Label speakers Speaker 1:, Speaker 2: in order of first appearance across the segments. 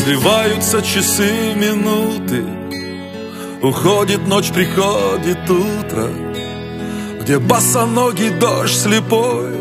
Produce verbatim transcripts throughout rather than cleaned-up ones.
Speaker 1: Сливаются часы, минуты, уходит ночь, приходит утро, где босоногий дождь слепой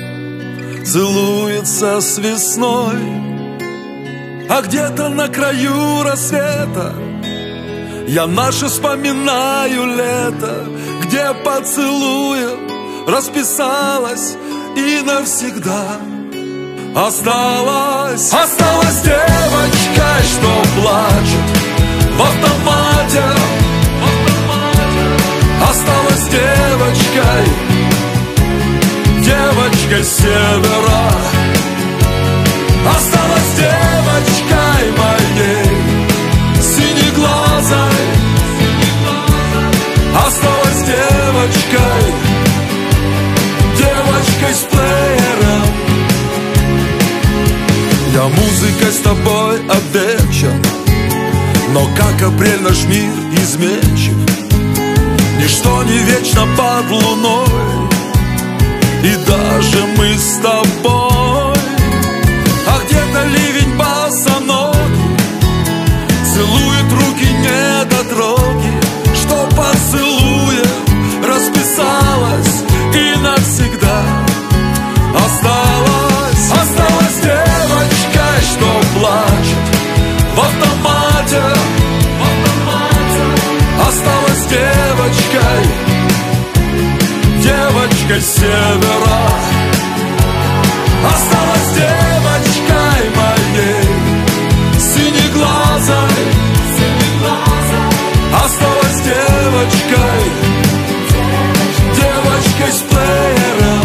Speaker 1: целуется с весной. А где-то на краю рассвета я наше вспоминаю лето, где поцелуем расписалась и навсегда осталась. Осталась девочкой, что плачет в автомате, в автомате. Осталась девочкой, девочкой с севера. Осталась девочкой моей, синеглазой. Осталась девочкой, девочкой с плеером. Я музыкой с тобой обвенчан, но как апрель наш мир изменчив. Ничто не вечно под луной, и даже мы с тобой. А где-то ливень босоногий целует руки недотроги, что поцелуем расписалась и навсегда осталась. Осталась девочкой, что плачет в автомате, в автомате. Осталась девочкой, девочкой с севера. Осталась девочкой моей, синеглазой. Осталась девочкой, девочкой с плеером.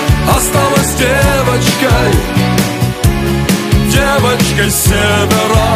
Speaker 1: Девочкой, девочкой с севера.